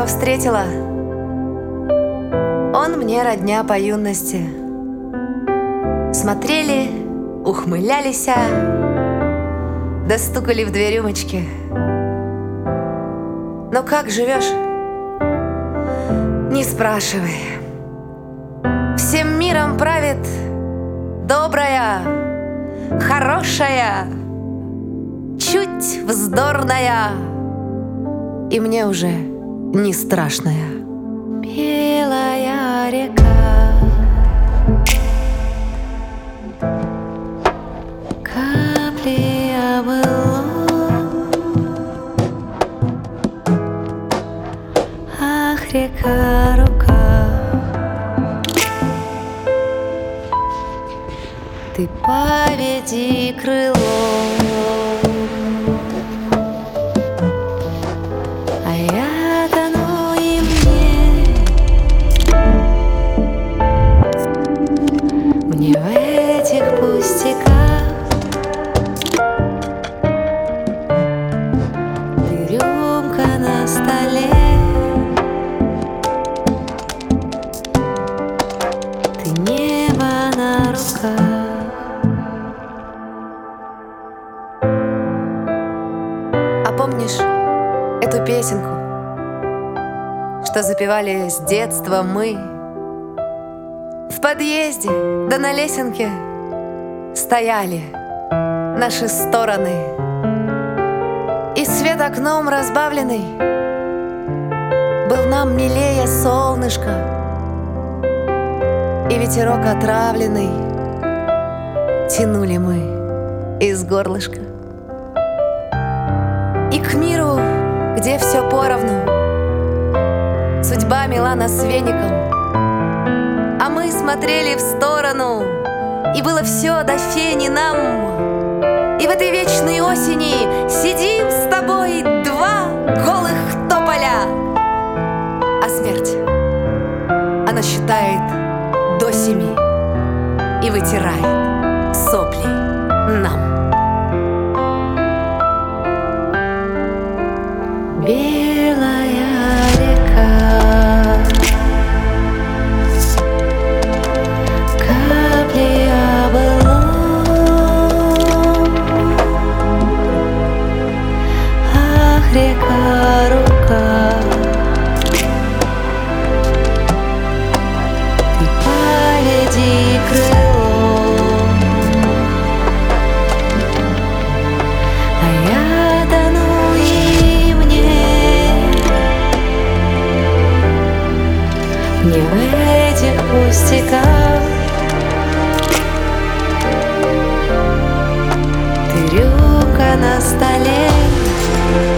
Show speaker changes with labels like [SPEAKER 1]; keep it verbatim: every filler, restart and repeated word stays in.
[SPEAKER 1] встретила. Он мне родня по юности. Смотрели, ухмылялись, да стукали в две рюмочки. Ну как живешь? Не спрашивай. Всем миром правит добрая, хорошая, чуть вздорная, и мне уже не страшная. Белая река, капли обыло, ах, река, рука, ты поведи крылом, а я тону и мне, мне в этих пустяках. Ты рюмка на столе, ты небо на руках. А помнишь эту песенку, что запевали с детства мы? В подъезде, да на лесенке стояли наши стороны, и свет окном разбавленный был нам милее солнышко, и ветерок отравленный тянули мы из горлышка. И к миру, где все поровну, судьба мила нас веником, а мы смотрели в сторону, и было все до фени нам. И в этой вечной осени сидим с тобой два голых тополя, а смерть, она считает до семи и вытирает сопли нам. Белая река, капли обыло, ах, река, рука, ты поведи крылом, а я тону и мне, мне в этих пустяках. Ты рюмка на столе,